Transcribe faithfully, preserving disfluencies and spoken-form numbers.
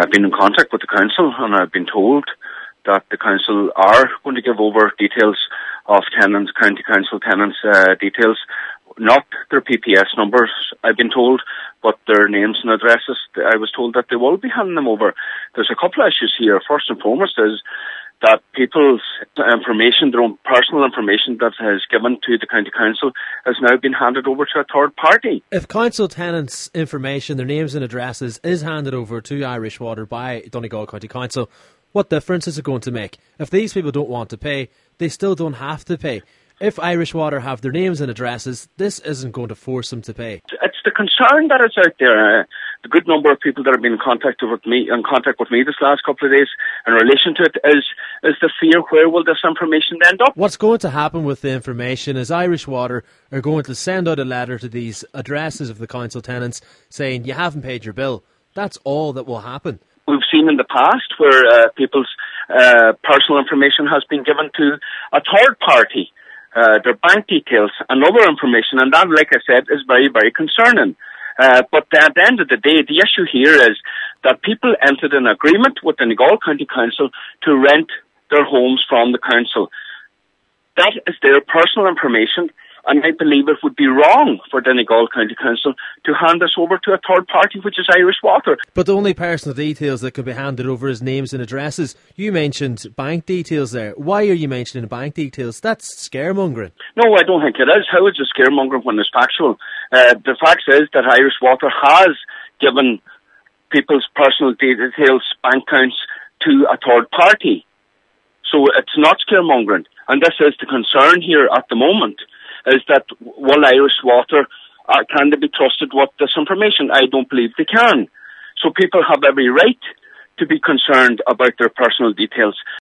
I've been in contact with the council and I've been told that the council are going to give over details of tenants, county council tenants' uh, details, not their P P S numbers, I've been told, but their names and addresses. I was told that they will be handing them over. There's a couple of issues here. First and foremost is that people's information, their own personal information that is given to the county council has now been handed over to a third party. If council tenants' information, their names and addresses, is handed over to Irish Water by Donegal County Council, what difference is it going to make? If these people don't want to pay, they still don't have to pay. If Irish Water have their names and addresses, this isn't going to force them to pay. It's the concern that is out there. Uh, the good number of people that have been in contact with me, in contact with me this last couple of days in relation to it is is the fear, where will this information end up? What's going to happen with the information is Irish Water are going to send out a letter to these addresses of the council tenants saying you haven't paid your bill. That's all that will happen. We've seen in the past where uh, people's uh, personal information has been given to a third party. Uh, their bank details and other information, and that, like I said, is very, very concerning. Uh, but at the end of the day, the issue here is that people entered an agreement with the Donegal County Council to rent their homes from the council. That is their personal information, and I believe it would be wrong for the Donegal County Council to hand this over to a third party, which is Irish Water. But the only personal details that can be handed over is names and addresses. You mentioned bank details there. Why are you mentioning bank details? That's scaremongering. No, I don't think it is. How is it scaremongering when it's factual? Uh, the fact is that Irish Water has given people's personal details, bank accounts, to a third party. So it's not scaremongering. And this is the concern here at the moment, is that will Irish Water, uh, can they be trusted with this information? I don't believe they can. So people have every right to be concerned about their personal details.